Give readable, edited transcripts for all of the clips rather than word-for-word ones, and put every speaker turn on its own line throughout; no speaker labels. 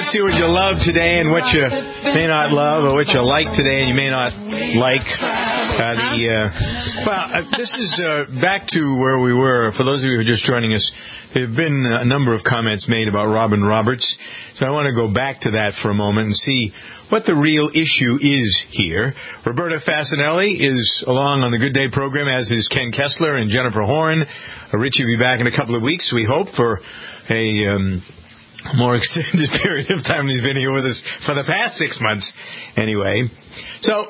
let's see what you love today and what you may not love, or what you like today and you may not like. This is back to where we were. For those of you who are just joining us, there have been a number of comments made about Robin Roberts. So I want to go back to that for a moment and see what the real issue is here. Roberta Fasanelli is along on the Good Day program, as is Ken Kessler and Jennifer Horn. Richie will be back in a couple of weeks, we hope, for a more extended period of time. He's been here with us for the past 6 months anyway. So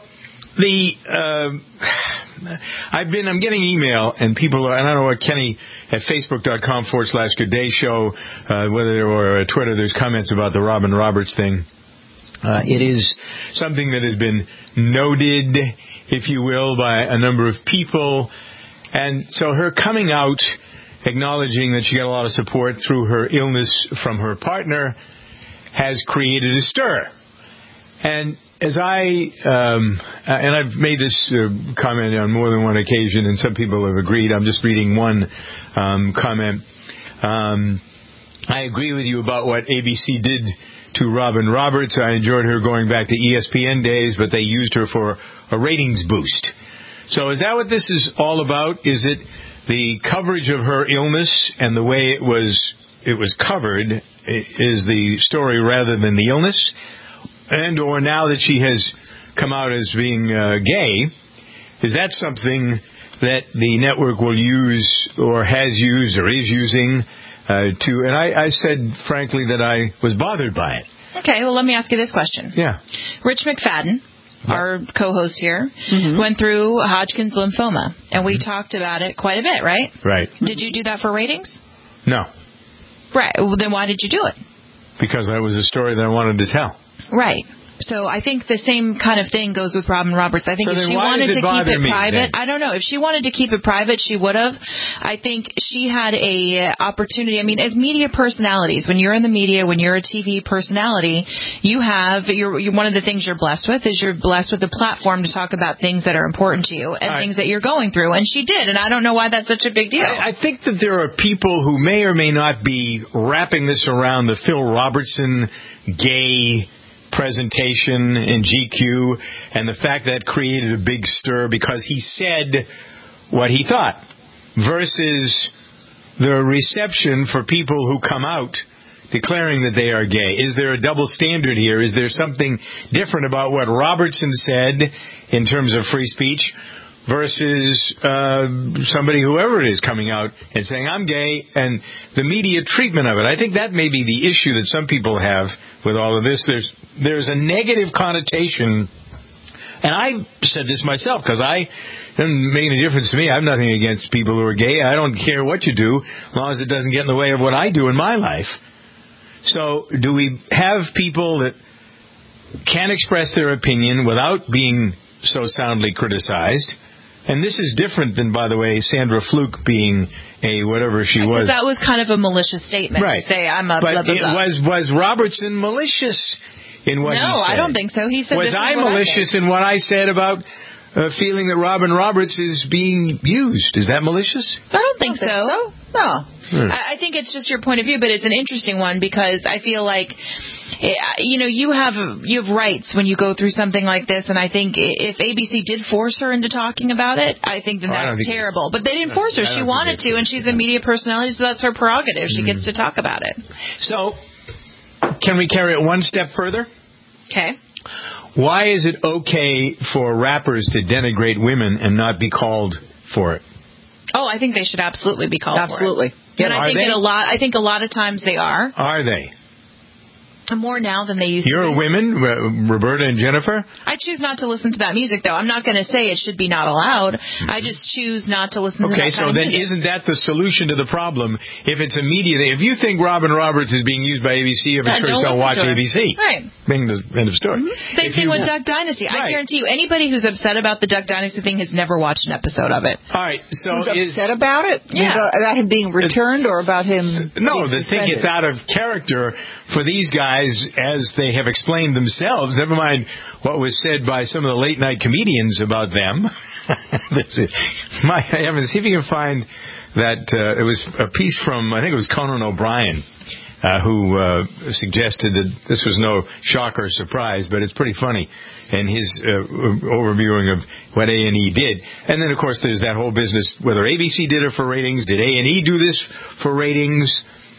I'm getting email, and people are, I don't know what Kenny at Facebook.com/Good Day Show, whether or Twitter, there's comments about the Robin Roberts thing. It is something that has been noted, if you will, by a number of people. And so her coming out, acknowledging that she got a lot of support through her illness from her partner, has created a stir. And as I've made this comment on more than one occasion, and some people have agreed. I'm just reading one comment. I agree with you about what ABC did to Robin Roberts. I enjoyed her going back to ESPN days, but they used her for a ratings boost. So is that what this is all about? Is it the coverage of her illness and the way it was covered is the story rather than the illness? And or now that she has come out as being gay, is that something that the network will use or has used or is using to? And I said, frankly, that I was bothered by it.
Okay, well, let me ask you this question.
Yeah. Rich
McFadden, our co-host here, went through Hodgkin's lymphoma, and we talked about it quite a bit, right?
Right.
Did you do that for ratings?
No.
Right. Well, then why did you do it?
Because that was a story that I wanted to tell.
Right. So I think the same kind of thing goes with Robin Roberts. I think if she wanted to keep it private, I don't know. If she wanted to keep it private, she would have. I think she had a opportunity. I mean, as media personalities, when you're in the media, when you're a TV personality, you're one of the things you're blessed with is you're blessed with a platform to talk about things that are important to you and things that you're going through. And she did, and I don't know why that's such a big deal.
I think that there are people who may or may not be wrapping this around the Phil Robertson gay presentation in GQ and the fact that created a big stir because he said what he thought versus the reception for people who come out declaring that they are gay. Is there a double standard here? Is there something different about what Robertson said in terms of free speech versus somebody, whoever it is, coming out and saying, I'm gay, and the media treatment of it? I think that may be the issue that some people have with all of this. There's a negative connotation, and I said this myself, because it doesn't make any difference to me. I have nothing against people who are gay. I don't care what you do, as long as it doesn't get in the way of what I do in my life. So do we have people that can express their opinion without being so soundly criticized? And this is different than, by the way, Sandra Fluke being a whatever she was.
That was kind of a malicious statement to say, I'm a blah, blah, blah.
Was Robertson malicious in what he said?
No, I don't think so. He said,
was I malicious in what I said about feeling that Robin Roberts is being used? Is that malicious?
I don't think so. No. I think it's just your point of view, but it's an interesting one because I feel like, you have rights when you go through something like this, and I think if ABC did force her into talking about it, I think that's terrible. But they didn't force her. She wanted to, and she's a media personality, so that's her prerogative. She gets to talk about it.
So, can we carry it one step further?
Okay.
Why is it okay for rappers to denigrate women and not be called for it?
Oh, I think they should absolutely be called for it.
Absolutely.
And I think a lot of times they are.
Are they?
More now than they used to be.
You're women, Roberta and Jennifer?
I choose not to listen to that music, though. I'm not going to say it should be not allowed. I just choose not to listen to that kind of music.
Okay, so then isn't that the solution to the problem? If it's a media... If you think Robin Roberts is being used by ABC, I'm sure don't watch ABC.
Right.
End of story.
Same thing with Duck Dynasty. Right. I guarantee you, anybody who's upset about the Duck Dynasty thing has never watched an episode of it.
All right, so...
Who's upset about it?
Yeah.
About him being returned or about him...
No, they think it's out of character for these guys as they have explained themselves, never mind what was said by some of the late-night comedians about them. My heavens, see if you can find that. It was a piece from, I think it was Conan O'Brien, who suggested that this was no shock or surprise, but it's pretty funny. And his overviewing of what A&E did. And then, of course, there's that whole business, whether ABC did it for ratings, did A&E do this for ratings,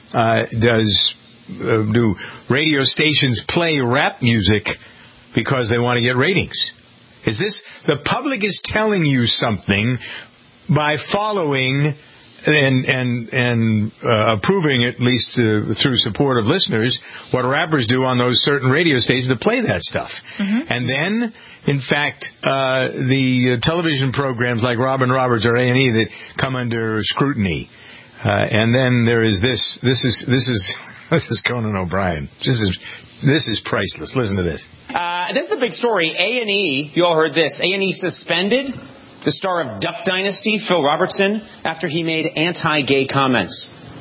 do radio stations play rap music because they want to get ratings? Is this, the public is telling you something by following and approving, at least through support of listeners, what rappers do on those certain radio stations that play that stuff. Mm-hmm. And then, in fact, the television programs like Robin Roberts or A&E that come under scrutiny. And then there is this. This is Conan O'Brien. This is priceless. Listen to this.
This is the big story. A&E, you all heard this. A&E suspended the star of Duck Dynasty, Phil Robertson, after he made anti-gay comments.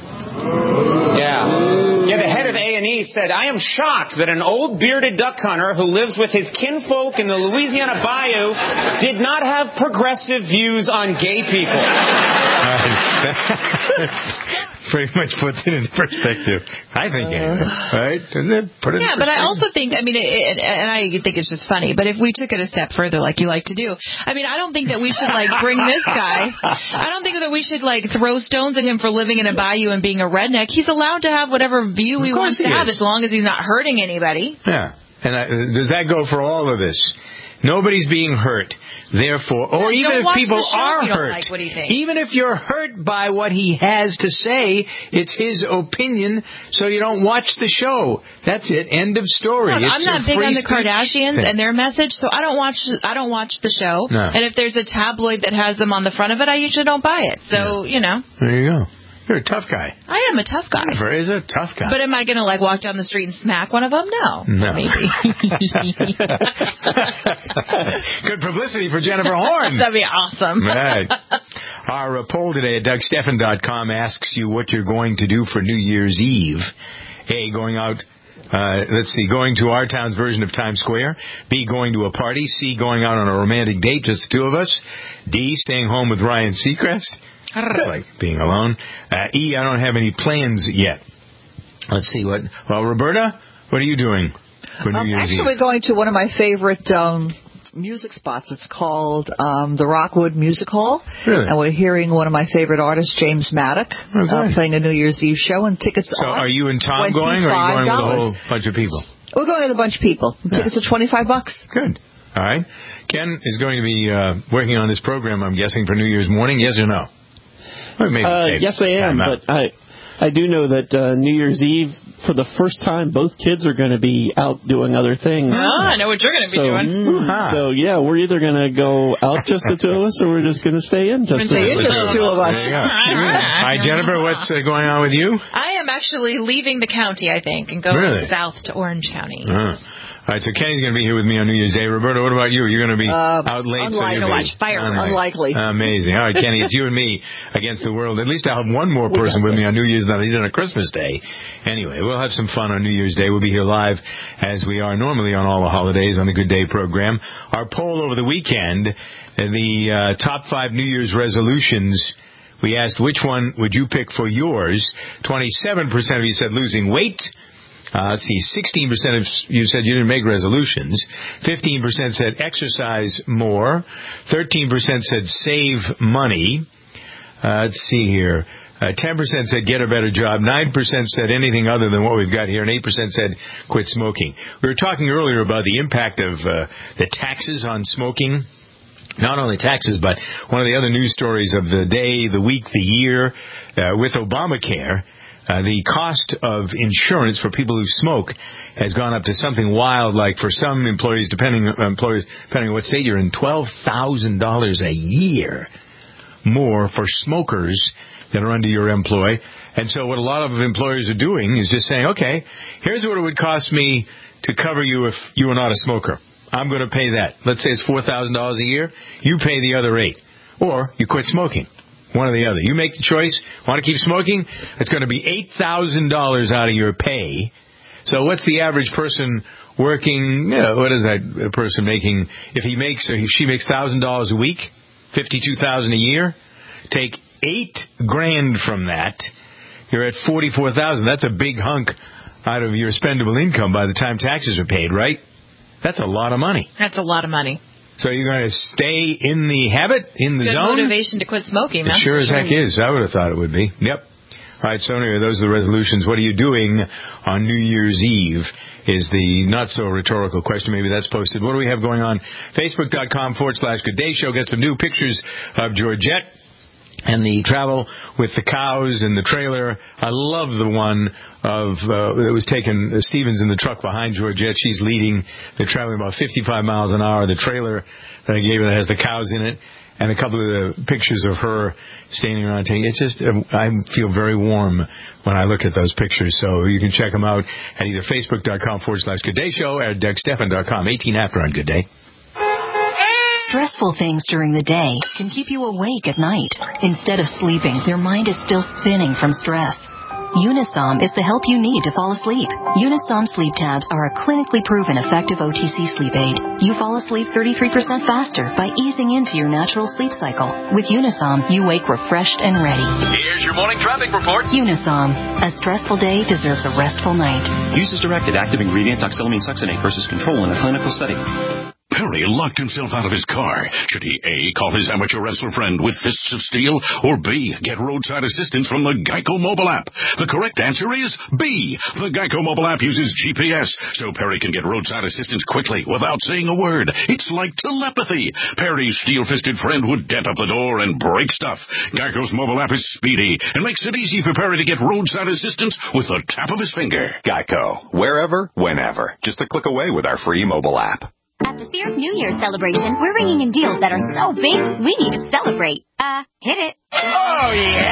Yeah, the head of A&E said, "I am shocked that an old bearded duck hunter who lives with his kinfolk in the Louisiana bayou did not have progressive views on gay people."
Pretty much puts it into perspective, I think, right? Doesn't it put it
but I also think, I mean, and I think it's just funny, but if we took it a step further, like you like to do, I mean, I don't think that we should, bring this guy, I don't think that we should, throw stones at him for living in a bayou and being a redneck. He's allowed to have whatever view he wants to have, as long as he's not hurting anybody.
Yeah. And does that go for all of this? Nobody's being hurt. Therefore, or even if people are hurt, even if you're hurt by what he has to say, it's his opinion, so you don't watch the show. That's it. End of story.
Look, I'm not big on the Kardashians and their message, so I don't watch the show. No. And if there's a tabloid that has them on the front of it, I usually don't buy it. So,
There you go. You're a tough guy.
I am a tough guy.
He's a tough guy.
But am I going to walk down the street and smack one of them? No. Maybe.
Good publicity for Jennifer Horn.
That'd be awesome.
Right. Our poll today at DougSteffen.com asks you what you're going to do for New Year's Eve. A, going out, going to our town's version of Times Square. B, going to a party. C, going out on a romantic date, just the two of us. D, staying home with Ryan Seacrest. Like being alone. E, I don't have any plans yet. Let's see what. Well, Roberta, what are you doing for New Year's Eve?
Actually, we're going to one of my favorite music spots. It's called the Rockwood Music Hall.
Really?
And we're hearing one of my favorite artists, James Maddock, playing a New Year's Eve show. And tickets
So are you and Tom going, or are you going with a whole bunch of people?
We're going with a bunch of people. Tickets are $25.
Good. All right. Ken is going to be working on this program, I'm guessing, for New Year's morning. Yes or no?
Yes, I am, but I do know that New Year's Eve, for the first time, both kids are going to be out doing other things.
I know what you're going to be doing.
So, we're either going to go out just the two of us, or we're just going to stay in just the
two of us.
There you go. All right, Jennifer, what's going on with you?
I am actually leaving the county, I think, and going south to Orange County.
All right, so Kenny's going to be here with me on New Year's Day. Roberta, what about you? You're going to be out late.
Unlikely.
Amazing. All right, Kenny, it's you and me against the world. At least I'll have one more person with me on New Year's than I did on Christmas Day. Anyway, we'll have some fun on New Year's Day. We'll be here live, as we are normally on all the holidays on the Good Day program. Our poll over the weekend, the top 5 New Year's resolutions, we asked which one would you pick for yours. 27% of you said losing weight. Let's see, 16% of you said you didn't make resolutions. 15% said exercise more. 13% said save money. Let's see here. 10% said get a better job. 9% said anything other than what we've got here. And 8% said quit smoking. We were talking earlier about the impact of the taxes on smoking. Not only taxes, but one of the other news stories of the day, the week, the year, with Obamacare. The cost of insurance for people who smoke has gone up to something wild, like for some employees, depending on what state you're in, $12,000 a year more for smokers that are under your employ. And so what a lot of employers are doing is just saying, okay, here's what it would cost me to cover you if you were not a smoker. I'm going to pay that. Let's say it's $4,000 a year. You pay the other $8,000. Or you quit smoking. One or the other. You make the choice. Want to keep smoking? It's going to be $8,000 out of your pay. So what's the average person working? What is that person making? If he makes or she makes $1,000 a week, $52,000 a year. Take $8,000 from that. you're at $44,000. That's a big hunk out of your spendable income by the time taxes are paid, right? That's a lot of money.
That's a lot of money.
So you're going to stay in the habit, in the zone?
Good motivation to quit smoking.
It sure as heck is. I would have thought it would be. Yep. All right, so anyway, those are the resolutions. What are you doing on New Year's Eve is the not-so-rhetorical question. Maybe that's posted. What do we have going on? Facebook.com/Good Day Show. Got some new pictures of Georgette and the travel with the cows and the trailer. I love the one of that was taken, Stevens in the truck behind Georgette. She's leading. They're traveling about 55 miles an hour. The trailer that I gave her that has the cows in it, and a couple of the pictures of her standing around taking. It's just, I feel very warm when I look at those pictures. So you can check them out at either Facebook.com/Good Day Show or DougStephan.com. 18 after on Good Day.
Stressful things during the day can keep you awake at night. Instead of sleeping, your mind is still spinning from stress. Unisom is the help you need to fall asleep. Unisom Sleep Tabs are a clinically proven effective OTC sleep aid. You fall asleep 33% faster by easing into your natural sleep cycle. With Unisom, you wake refreshed and ready.
Here's your morning traffic report.
Unisom. A stressful day deserves a restful night.
Use as directed. Active ingredient doxylamine succinate versus control in a clinical study.
Perry locked himself out of his car. Should he A, call his amateur wrestler friend with fists of steel, or B, get roadside assistance from the Geico mobile app? The correct answer is B. The Geico mobile app uses GPS, so Perry can get roadside assistance quickly without saying a word. It's like telepathy. Perry's steel-fisted friend would dent up the door and break stuff. Geico's mobile app is speedy and makes it easy for Perry to get roadside assistance with a tap of his finger.
Geico. Wherever, whenever. Just a click away with our free mobile app.
At the Sears New Year celebration, we're ringing in deals that are so big, we need to celebrate. Hit it.
Oh,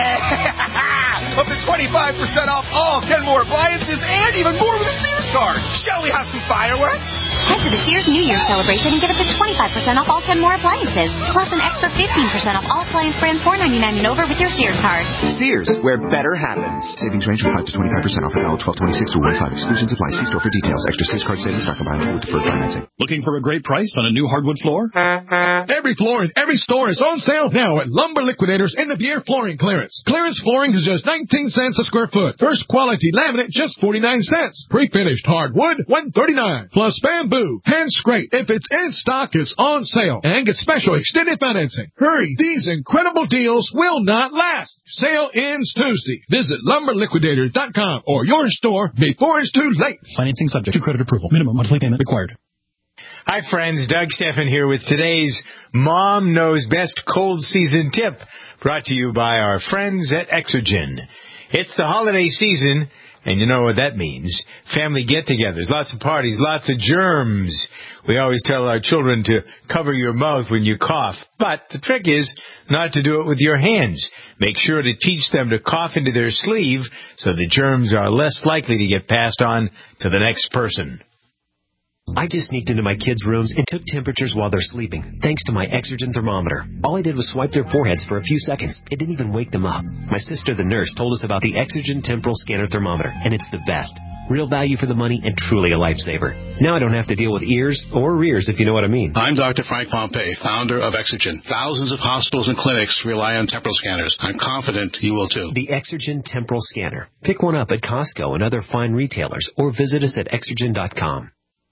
yeah! Up to 25% off all Kenmore appliances and even more with a Sears card. Shall we have some fireworks?
Head to the Sears New Year celebration and get up to 25% off all Kenmore appliances, plus an extra 15% off all appliance brands $4.99 and over with your Sears card.
Sears, where better happens. Savings range from 5 to 25% off at L 1226 through 15. Exclusions apply. See store for details. Extra Sears card savings not combined with deferred financing.
Looking for a great price on a new hardwood floor? Every floor in every store is on sale now at Lumber Liquidators in the Beer Flooring Clearance. Clearance flooring is just 19 cents a square foot. First quality laminate just 49 cents. Pre-finished hardwood $1.39. Plus bamboo, hand scrape. If it's in stock, it's on sale. And get special extended financing. Hurry, these incredible deals will not last. Sale ends Tuesday. Visit lumberliquidators.com or your store before it's too late.
Financing subject to credit approval. Minimum monthly payment required.
Hi, friends. Doug Stephan here with today's Mom Knows Best Cold Season Tip, brought to you by our friends at Exergen. It's the holiday season, and you know what that means. Family get-togethers, lots of parties, lots of germs. We always tell our children to cover your mouth when you cough, but the trick is not to do it with your hands. Make sure to teach them to cough into their sleeve so the germs are less likely to get passed on to the next person.
I just sneaked into my kids' rooms and took temperatures while they're sleeping, thanks to my Exergen thermometer. All I did was swipe their foreheads for a few seconds. It didn't even wake them up. My sister, the nurse, told us about the Exergen Temporal Scanner Thermometer, and it's the best. Real value for the money and truly a lifesaver. Now I don't have to deal with ears or rears, if you know what I mean.
I'm Dr. Frank Pompey, founder of Exergen. Thousands of hospitals and clinics rely on temporal scanners. I'm confident you will too.
The Exergen Temporal Scanner. Pick one up at Costco and other fine retailers, or visit us at Exergen.com.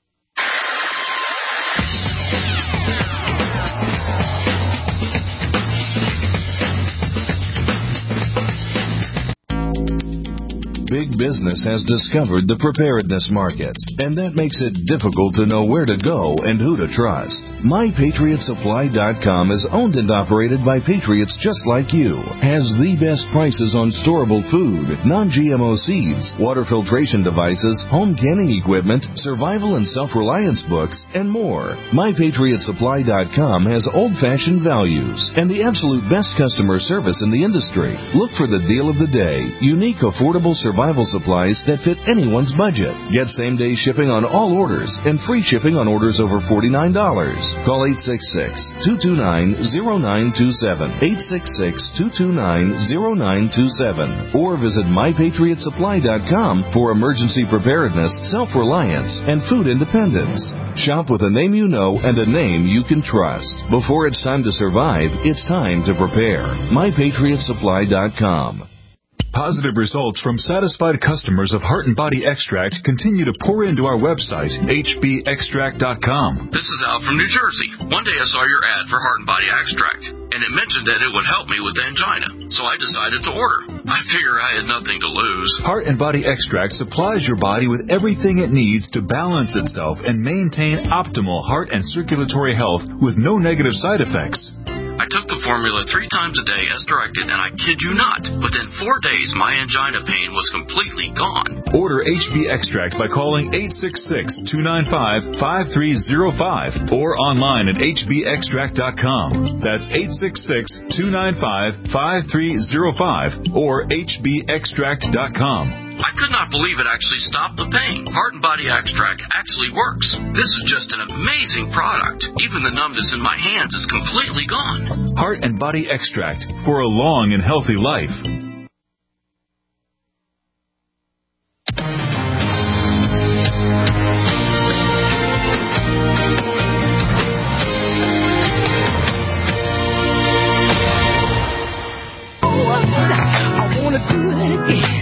Big business has discovered the preparedness market, and that makes it difficult to know where to go and who to trust. MyPatriotSupply.com is owned and operated by patriots just like you. Has the best prices on storable food, non-GMO seeds, water filtration devices, home canning equipment, survival and self-reliance books, and more. MyPatriotSupply.com has old-fashioned values and the absolute best customer service in the industry. Look for the deal of the day. Unique, affordable survival supplies that fit anyone's budget. Get same-day shipping on all orders and free shipping on orders over $49. Call 866-229-0927, 866-229-0927, or visit MyPatriotSupply.com for emergency preparedness, self-reliance, and food independence. Shop with a name you know and a name you can trust. Before it's time to survive, it's time to prepare. MyPatriotSupply.com. Positive results from satisfied customers of Heart and Body Extract continue to pour into our website, hbextract.com.
This is Al from New Jersey. One day I saw your ad for Heart and Body Extract, and it mentioned that it would help me with angina, so I decided to order. I figure I had nothing to lose.
Heart and Body Extract supplies your body with everything it needs to balance itself and maintain optimal heart and circulatory health with no negative side effects.
I took the formula 3 times a day as directed, and I kid you not, within 4 days my angina pain was completely gone.
Order HB Extract by calling 866-295-5305 or online at hbextract.com. That's 866-295-5305 or hbextract.com.
I could not believe it actually stopped the pain. Heart and Body Extract actually works. This is just an amazing product. Even the numbness in my hands is completely gone.
Heart and Body Extract for a long and healthy life.
I want to do it again.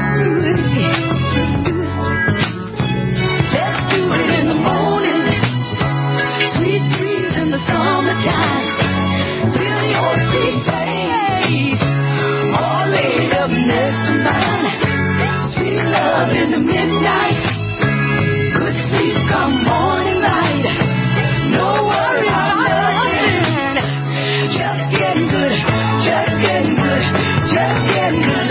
In the midnight, good sleep come morning light. No worry about nothing. Just getting good, just getting good, just getting good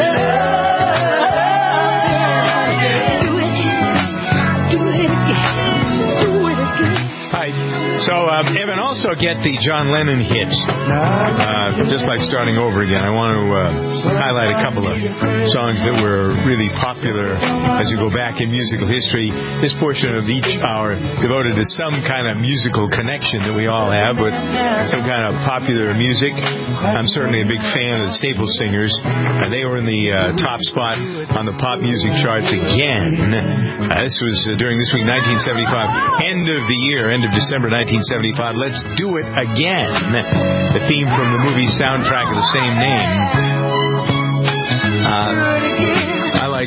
love. Do it again, do it again.
Hi. So, Evan, also get the John Lennon hits. Just like starting over again, I want to highlight a couple of songs that were really popular as you go back in musical history. This portion of each hour devoted to some kind of musical connection that we all have with some kind of popular music. I'm certainly a big fan of the Staple Singers. They were in the top spot on the pop music charts again. This was during this week, 1975. End of the year, end of December 1975. Let's do it again. The theme from the movie soundtrack of the same name. I like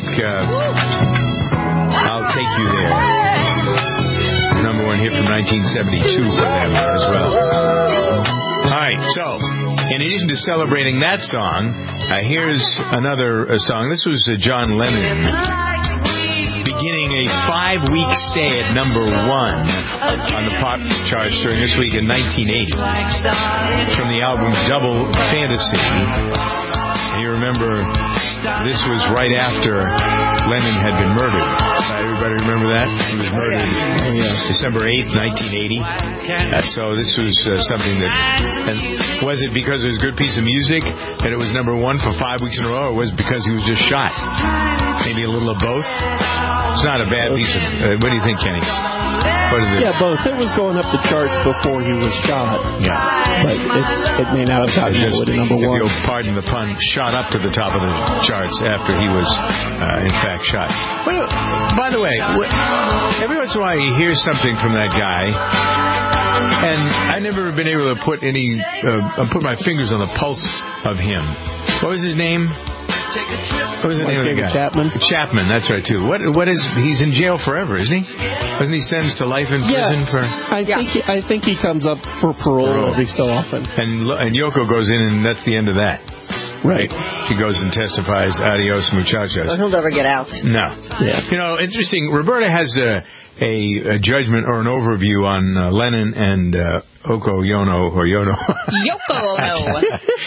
I'll Take You There. Number 1 hit from 1972 for them as well. Alright, so in addition to celebrating that song, here's another song. This was John Lennon beginning a 5-week stay at number 1 on the pop charts during this week in 1980 from the album Double Fantasy. And you remember this was right after Lennon had been murdered. Everybody remember that? He was murdered December 8th, 1980. So this was something that... And was it because it was a good piece of music that it was number 1 for 5 weeks in a row, or was it because he was just shot? Maybe a little of both? It's not a bad piece of... what do you think, Kenny?
Yeah, both. It was going up the charts before he was shot.
Yeah.
But it may not have gotten all the way to number 1.
If you'll pardon the pun, shot up to the top of the charts after he was, in fact, shot. Well, by the way, every once in a while you hear something from that guy, and I've never been able to put put my fingers on the pulse of him. What was his name? What was the name of the guy?
Chapman.
Chapman, that's right too. What is? He's in jail forever, isn't he? Wasn't he sentenced to life in prison for?
I think he comes up for parole every so often.
And Yoko goes in, and that's the end of that.
Right.
She goes and testifies, adios muchachos.
So he'll never get out.
No.
Yeah.
You know, interesting. Roberta has a judgment or an overview on Lennon and Yoko Ono.
Yoko Ono.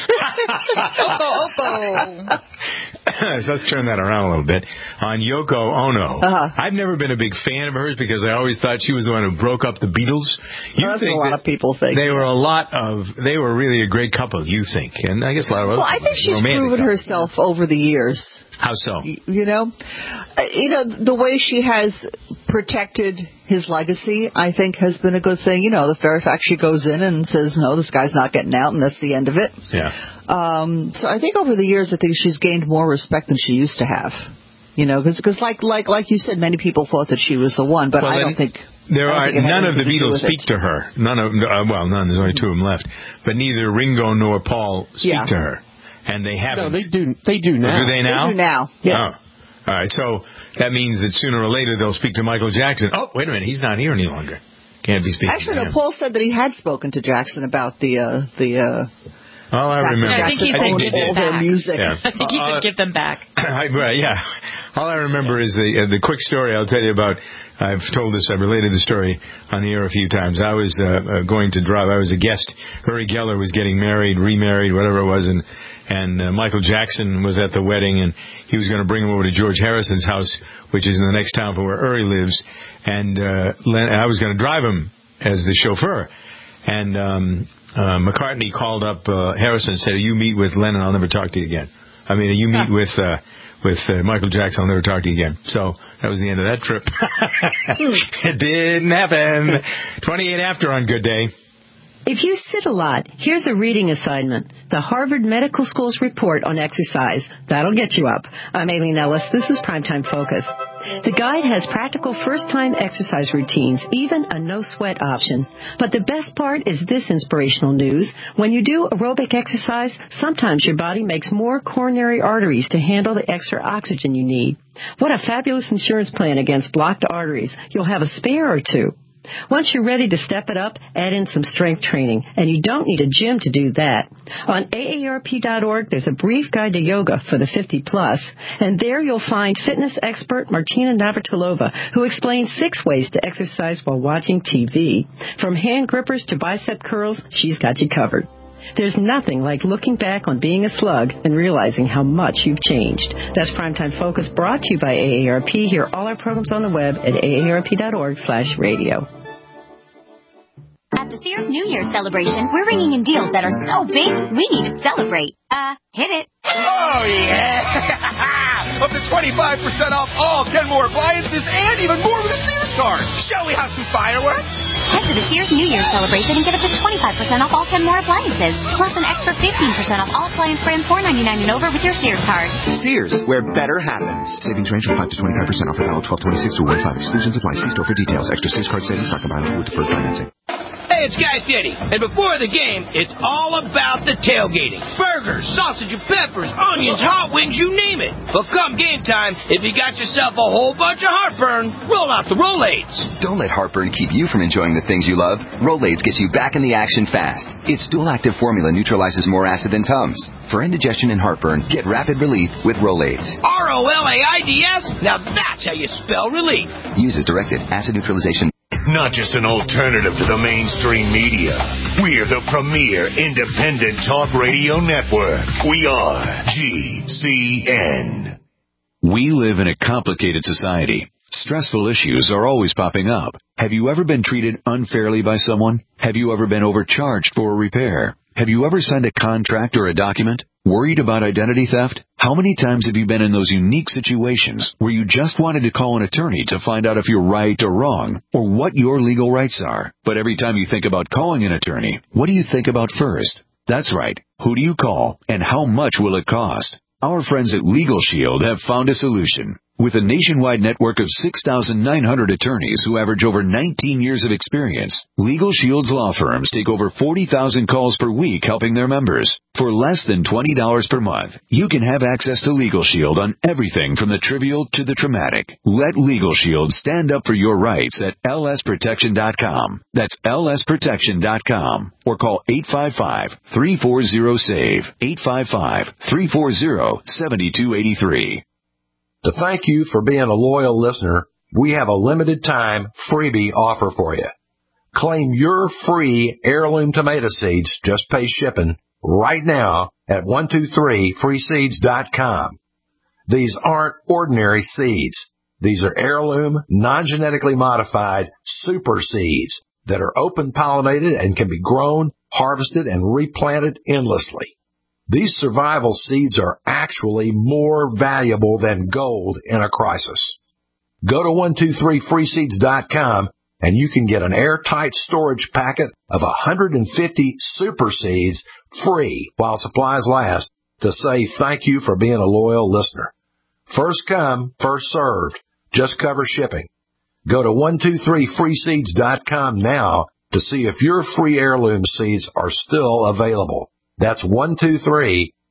Oko.
So let's turn that around a little bit. On Yoko Ono. I've never been a big fan of hers because I always thought she was the one who broke up the Beatles.
That's what a lot of people think.
They were really a great couple, you think. And I guess a lot of
I think she's proven herself over the years.
How so?
You know, the way she has protected his legacy, I think, has been a good thing. You know, the very fact she goes in and says, no, this guy's not getting out, and that's the end of it.
Yeah.
So I think over the years, I think she's gained more respect than she used to have. You know, because like you said, many people thought that she was the one, but I don't think...
None of the Beatles speak to her. None. There's only 2 of them left. But neither Ringo nor Paul speak to her. and they haven't.
No, they do. They do now.
Do they now?
They do now. Yeah.
Oh. All right. So that means that sooner or later they'll speak to Michael Jackson. Oh, wait a minute. He's not here any longer. Can't be speaking.
Actually, no. Paul said that he had spoken to Jackson about the.
All I remember.
I think he said give them back.
Music.
Yeah.
I think he said give them back.
Yeah. All I remember is the quick story I'll tell you about. I've related the story on the air a few times. I was going to drive. I was a guest. Uri Geller was getting married, remarried, whatever it was, and Michael Jackson was at the wedding, and he was going to bring him over to George Harrison's house, which is in the next town from where Uri lives, and I was going to drive him as the chauffeur. And McCartney called up Harrison and said, "You meet with Lennon, I'll never talk to you again. I mean, you meet with Michael Jackson, I'll never talk to you again." So that was the end of that trip. It didn't happen. 28 after on Good Day.
If you sit a lot, here's a reading assignment. The Harvard Medical School's report on exercise. That'll get you up. I'm Aileen Ellis. This is Primetime Focus. The guide has practical first-time exercise routines, even a no-sweat option. But the best part is this inspirational news. When you do aerobic exercise, sometimes your body makes more coronary arteries to handle the extra oxygen you need. What a fabulous insurance plan against blocked arteries. You'll have a spare or two. Once you're ready to step it up, add in some strength training, and you don't need a gym to do that. On AARP.org, there's a brief guide to yoga for the 50-plus, and there you'll find fitness expert Martina Navratilova, who explains 6 ways to exercise while watching TV. From hand grippers to bicep curls, she's got you covered. There's nothing like looking back on being a slug and realizing how much you've changed. That's Primetime Focus, brought to you by AARP. Hear all our programs on the web at aarp.org/radio.
At the Sears New Year celebration, we're ringing in deals that are so big, we need to celebrate. Hit it.
Oh, yeah! Up to 25% off all Kenmore appliances and even more with a Sears card. Shall we have some fireworks?
Head to the Sears New Year celebration and get up to 25% off all Kenmore appliances, plus an extra 15% off all appliance brands $4.99 and over with your Sears card.
Sears, where better happens. Savings range from 5 to 25% off at valid 12/26 through 1/5. Exclusions apply. See store for details. Extra Sears card savings not combined with deferred financing.
Hey, it's Guy Fieri, and before the game, it's all about the tailgating. Burgers, sausage and peppers, onions, hot wings, you name it. But come game time, if you got yourself a whole bunch of heartburn, roll out the Rolaids.
Don't let heartburn keep you from enjoying the things you love. Rolaids gets you back in the action fast. Its dual-active formula neutralizes more acid than Tums. For indigestion and heartburn, get rapid relief with Rolaids.
Rolaids? Now that's how you spell relief.
Use as directed. Acid neutralization.
Not just an alternative to the mainstream media. We're the premier independent talk radio network. We are GCN.
We live in a complicated society. Stressful issues are always popping up. Have you ever been treated unfairly by someone? Have you ever been overcharged for a repair? Have you ever signed a contract or a document? Worried about identity theft? How many times have you been in those unique situations where you just wanted to call an attorney to find out if you're right or wrong, or what your legal rights are? But every time you think about calling an attorney, what do you think about first? That's right. Who do you call, and how much will it cost? Our friends at Legal Shield have found a solution. With a nationwide network of 6,900 attorneys who average over 19 years of experience, Legal Shield's law firms take over 40,000 calls per week helping their members. For less than $20 per month, you can have access to Legal Shield on everything from the trivial to the traumatic. Let Legal Shield stand up for your rights at lsprotection.com. That's lsprotection.com. Or call 855-340-SAVE, 855-340-7283.
To thank you for being a loyal listener, we have a limited time freebie offer for you. Claim your free heirloom tomato seeds, just pay shipping, right now at 123freeseeds.com. These aren't ordinary seeds. These are heirloom, non-genetically modified super seeds that are open pollinated and can be grown, harvested, and replanted endlessly. These survival seeds are actually more valuable than gold in a crisis. Go to 123freeseeds.com and you can get an airtight storage packet of 150 super seeds free while supplies last to say thank you for being a loyal listener. First come, first served. Just cover shipping. Go to 123freeseeds.com now to see if your free heirloom seeds are still available. That's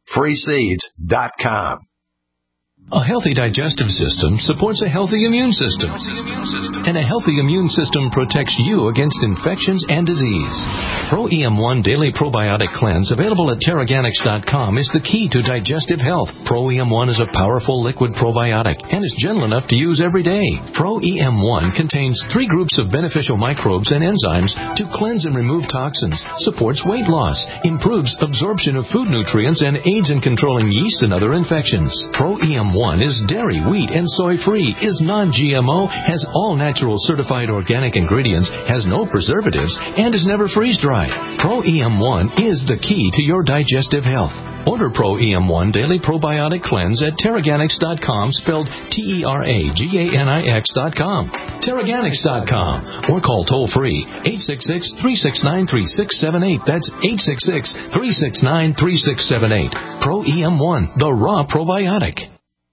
freeseeds.com.
A healthy digestive system supports a healthy immune system. And a healthy immune system protects you against infections and disease. Pro EM1 Daily Probiotic Cleanse, available at Teraganix.com, is the key to digestive health. Pro EM1 is a powerful liquid probiotic and is gentle enough to use every day. Pro EM1 contains 3 groups of beneficial microbes and enzymes to cleanse and remove toxins, supports weight loss, improves absorption of food nutrients, and aids in controlling yeast and other infections. Pro EM1 is dairy, wheat, and soy-free, is non-GMO, has all natural certified organic ingredients, has no preservatives, and is never freeze-dried. Pro EM1 is the key to your digestive health. Order Pro EM1 Daily Probiotic Cleanse at Teraganix.com, spelled Teraganix.com. Teraganix.com, or call toll-free 866-369-3678. That's 866-369-3678. Pro EM1, the raw probiotic.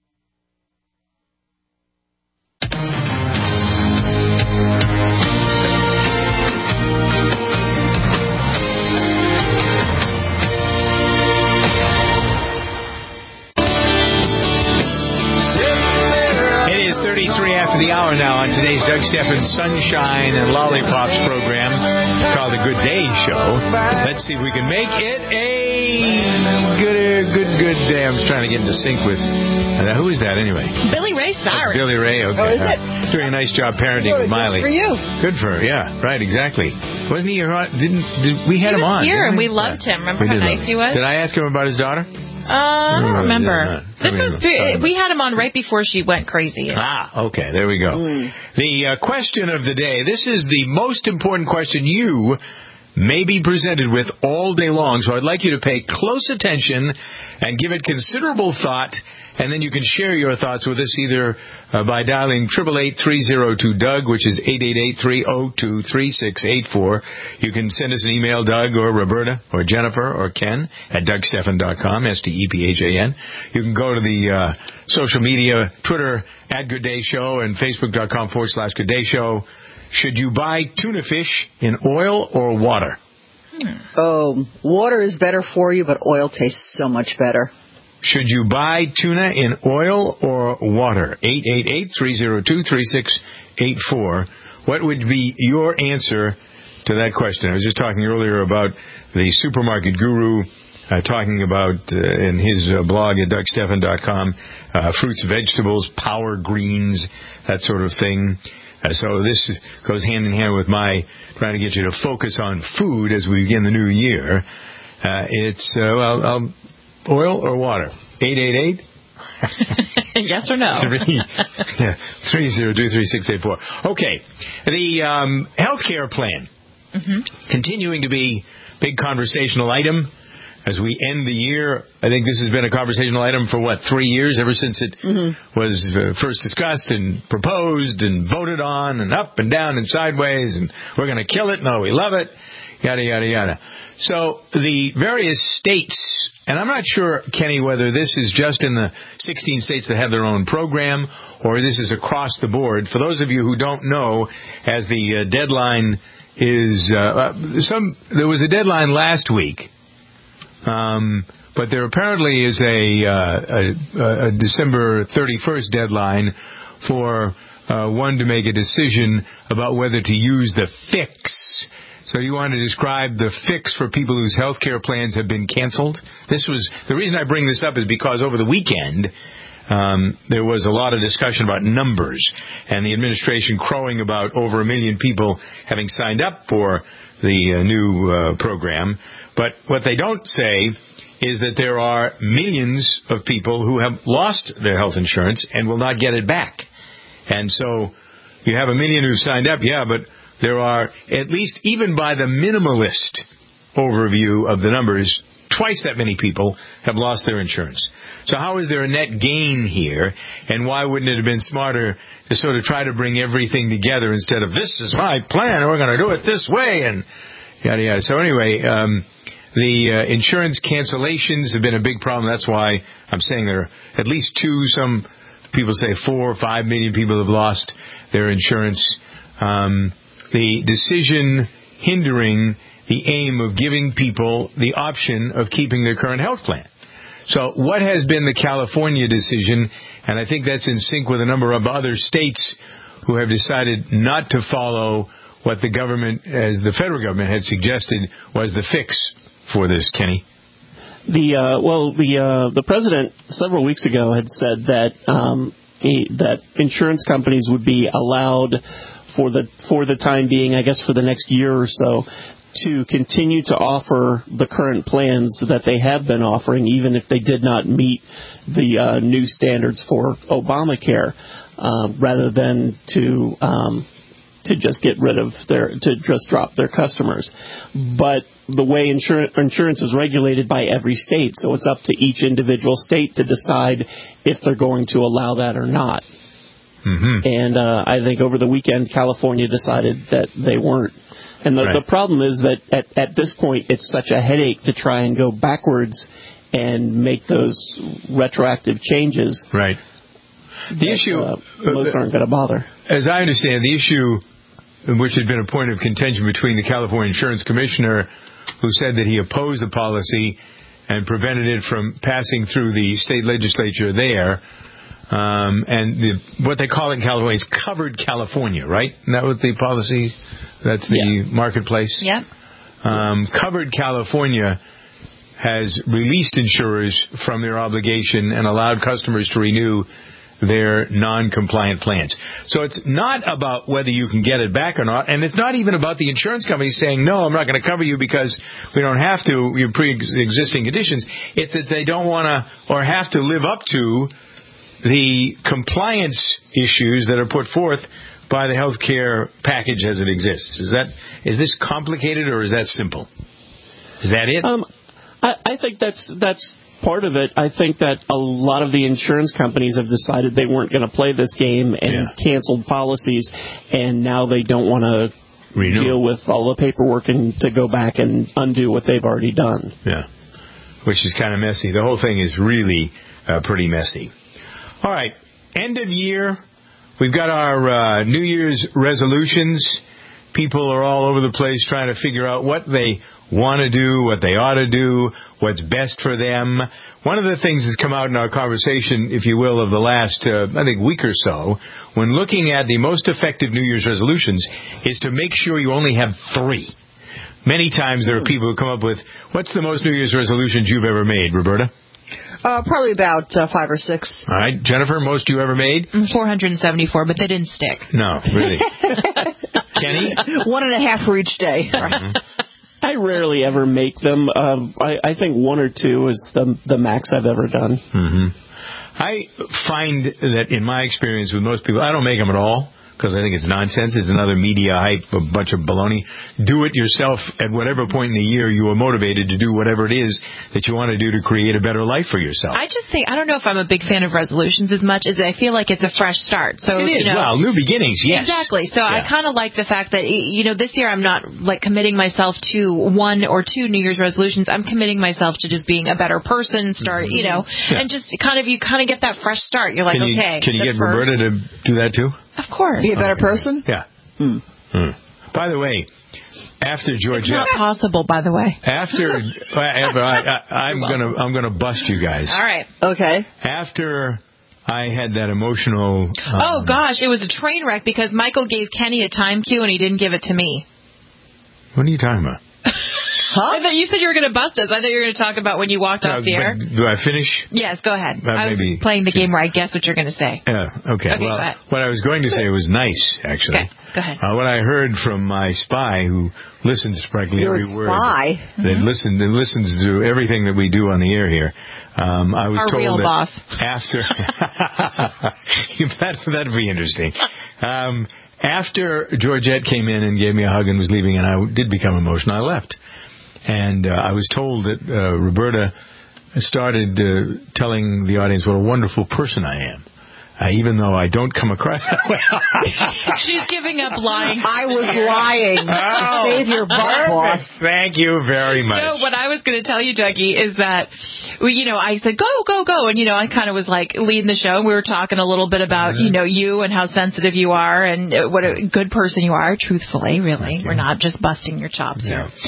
The hour now on today's Doug Stephan Sunshine and Lollipops program. It's called The Good Day Show. Let's see if we can make it a good day. I'm just trying to get into sync with... who is that anyway?
Billy Ray Cyrus.
Billy Ray, okay.
Oh, is it?
Doing a nice job parenting with Miley.
Good for you.
Good for her, yeah. Right, exactly. Wasn't he... we had him on.
He was here and we loved him. Remember how nice he was?
Did I ask him about his daughter?
I don't remember. We had him on right before she went crazy.
Okay, there we go. The question of the day. This is the most important question you may be presented with all day long, so I'd like you to pay close attention and give it considerable thought, and then you can share your thoughts with us either by dialing 888-302-DOUG, which is 888-302-3684. You can send us an email, Doug or Roberta or Jennifer or Ken at DougStephan.com, STEPHAN. You can go to the social media, Twitter at Good Day Show and Facebook.com/Good Day Show. Should you buy tuna fish in oil or water?
Water is better for you, but oil tastes so much better.
Should you buy tuna in oil or water? 888-302-3684. What would be your answer to that question? I was just talking earlier about the supermarket guru talking about in his blog at DougStephan.com fruits, vegetables, power greens, that sort of thing. So this goes hand in hand with my trying to get you to focus on food as we begin the new year. It's oil or water? 888?
Yes or no?
302-3684. Okay. The healthcare plan. Continuing to be big conversational item. As we end the year, I think this has been a conversational item for, 3 years, ever since it was first discussed and proposed and voted on and up and down and sideways, and we're going to kill it, no, we love it, yada, yada, yada. So the various states, and I'm not sure, Kenny, whether this is just in the 16 states that have their own program or this is across the board. For those of you who don't know, as the deadline is, there was a deadline last week. But there apparently is a December 31st deadline for one to make a decision about whether to use the fix. So you want to describe the fix for people whose health care plans have been canceled? The reason I bring this up is because over the weekend there was a lot of discussion about numbers and the administration crowing about over 1 million people having signed up for the new program. But what they don't say is that there are millions of people who have lost their health insurance and will not get it back. And so you have 1 million who signed up, but there are at least, even by the minimalist overview of the numbers, twice that many people have lost their insurance. So how is there a net gain here? And why wouldn't it have been smarter to sort of try to bring everything together instead of, this is my plan, we're going to do it this way, and yada, yada. So anyway, the insurance cancellations have been a big problem. That's why I'm saying there are at least 2, some people say 4 or 5 million people have lost their insurance. The decision hindering the aim of giving people the option of keeping their current health plan. So what has been the California decision? And I think that's in sync with a number of other states who have decided not to follow what the government, as the federal government had suggested, was the fix for this, Kenny.
The president several weeks ago had said that that insurance companies would be allowed for the time being, I guess for the next year or so, to continue to offer the current plans that they have been offering, even if they did not meet the new standards for Obamacare, rather than to just get rid of to just drop their customers. But the way insurance is regulated by every state, so it's up to each individual state to decide if they're going to allow that or not. Mm-hmm. And I think over the weekend, California decided that they weren't. And the problem is that at this point, it's such a headache to try and go backwards and make those retroactive changes.
Right. The issue...
most aren't going to bother.
As I understand, the issue, which had been a point of contention between the California Insurance Commissioner, who said that he opposed the policy and prevented it from passing through the state legislature there, and what they call in California is Covered California, right? Isn't that what the policy... That's the marketplace?
Yeah.
Covered California has released insurers from their obligation and allowed customers to renew their non-compliant plans. So it's not about whether you can get it back or not, and it's not even about the insurance company saying, no, I'm not going to cover you because we don't have to, your pre-existing conditions. It's that they don't want to or have to live up to the compliance issues that are put forth by the health care package as it exists. Is this complicated or is that simple? Is that it?
I think that's part of it. I think that a lot of the insurance companies have decided they weren't going to play this game and canceled policies, and now they don't want to deal with all the paperwork and to go back and undo what they've already done.
Yeah, which is kind of messy. The whole thing is really pretty messy. All right, end of year. We've got our New Year's resolutions. People are all over the place trying to figure out what they want to do, what they ought to do, what's best for them. One of the things that's come out in our conversation, if you will, of the last, I think, week or so, when looking at the most effective New Year's resolutions, is to make sure you only have 3. Many times there are people who come up with, what's the most New Year's resolutions you've ever made, Roberta?
Probably about 5 or 6.
All right. Jennifer, most you ever made?
474, but they didn't stick.
No, really. Kenny?
1.5 for each day.
Mm-hmm.
I rarely ever make them. I think 1 or 2 is the max I've ever done.
Mm-hmm. I find that in my experience with most people, I don't make them at all, because I think it's nonsense. It's another media hype, a bunch of baloney. Do it yourself at whatever point in the year you are motivated to do whatever it is that you want to do to create a better life for yourself.
I just think, I don't know if I'm a big fan of resolutions as much as I feel like it's a fresh start. So
it is. Well, new beginnings, yes.
Exactly. So I kind of like the fact that, this year I'm not like committing myself to 1 or 2 New Year's resolutions. I'm committing myself to just being a better person, and just you get that fresh start. You're like, okay.
Can you get Roberta to do that too?
Of course.
Be a better person?
Yeah. By the way, after Georgette,
it's not possible. By the way,
I'm gonna bust you guys.
All right.
Okay.
After I had that emotional.
Oh gosh, it was a train wreck because Michael gave Kenny a time cue and he didn't give it to me.
What are you talking about?
Huh? I thought you said you were going to bust us. I thought you were going to talk about when you walked off the air.
Do I finish?
Yes, go ahead. I was playing the game where I guess what you're going to say.
Okay. Well, what I was going to say was nice, actually.
Okay, go ahead.
What I heard from my spy, who listens to practically every word.
Spy?
That listens to everything that we do on the air here. I was told
real
that
boss.
After that'd be interesting. After Georgette came in and gave me a hug and was leaving, and I did become emotional, I left. And I was told that Roberta started telling the audience what a wonderful person I am. Even though I don't come across that way.
She's giving up lying.
I was lying. Save your butt, boss.
Thank you very much.
What I was going to tell you, Dougie, is that, I said, go. And, I kind of was like leading the show. And we were talking a little bit about, you and how sensitive you are and what a good person you are, truthfully, really. We're not just busting your chops here.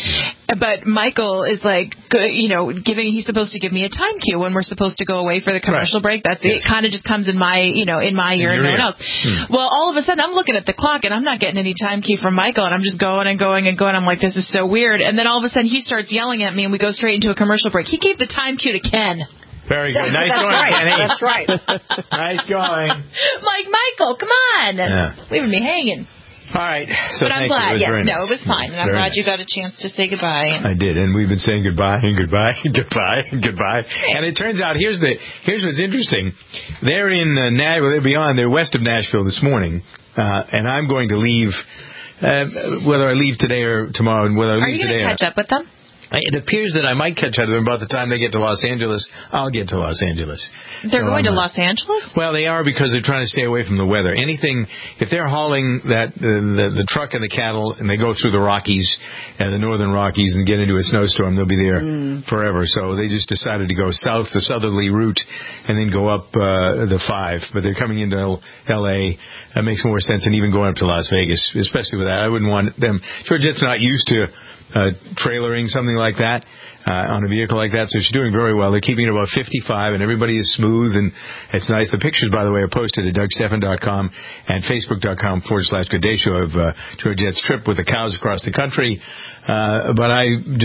But Michael is like, he's supposed to give me a time cue when we're supposed to go away for the commercial break. That's it. Kind of just comes in my ear and no one else. Well, all of a sudden I'm looking at the clock and I'm not getting any time cue from Michael, and I'm just going and going and going. I'm like, this is so weird. And then all of a sudden he starts yelling at me, and we go straight into a commercial break. He gave the time cue to Ken.
Very good. Nice going, Kenny.
That's right.
Nice going.
Michael, come on. Leaving me hanging.
All right. So
but I'm glad. It was fine. And I'm glad you got a chance to say goodbye.
I did. And we've been saying goodbye and goodbye and goodbye and goodbye. And it turns out, here's what's interesting. They're in they're west of Nashville this morning. And I'm going to leave, whether I leave today or tomorrow. And whether I leave today.
Are you going to catch up with them?
It appears that I might catch up with them about the time they get to Los Angeles. I'll get to Los Angeles.
They're going to Los Angeles?
Well, they are, because they're trying to stay away from the weather. If they're hauling the truck and the cattle and they go through the Rockies and the northern Rockies and get into a snowstorm, they'll be there forever. So they just decided to go south, the southerly route, and then go up the 5. But they're coming into L.A. That makes more sense than even going up to Las Vegas, especially with that. I wouldn't want them. Georgette's not used to trailering something like that on a vehicle like that, so she's doing very well. They're keeping it about 55, and everybody is smooth, and it's nice. The pictures, by the way, are posted at DougStephan.com and Facebook.com/Good Day Show of Georgette's trip with the cows across the country. But I'm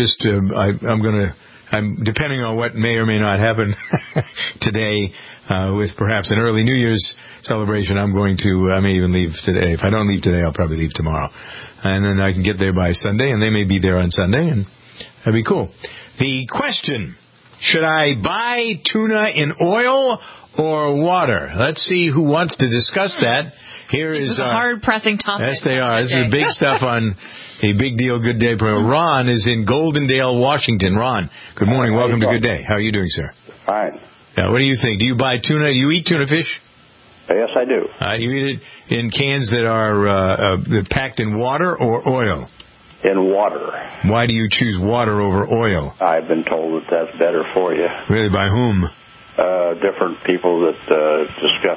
depending on what may or may not happen today, with perhaps an early New Year's celebration, I may even leave today. If I don't leave today, I'll probably leave tomorrow. And then I can get there by Sunday, and they may be there on Sunday, and that'd be cool. The question, should I buy tuna in oil or water? Let's see who wants to discuss that.
This is a hard-pressing topic.
Yes, they are. This is big stuff on a Big Deal Good Day program. Ron is in Goldendale, Washington. Ron, good morning. Welcome to Good Day. How are you doing, sir?
Fine.
What do you think? Do you buy tuna? Do you eat tuna fish?
Yes, I do.
You eat it in cans that are packed in water or oil?
In water.
Why do you choose water over oil?
I've been told that that's better for you.
Really? By whom?
Different people that discuss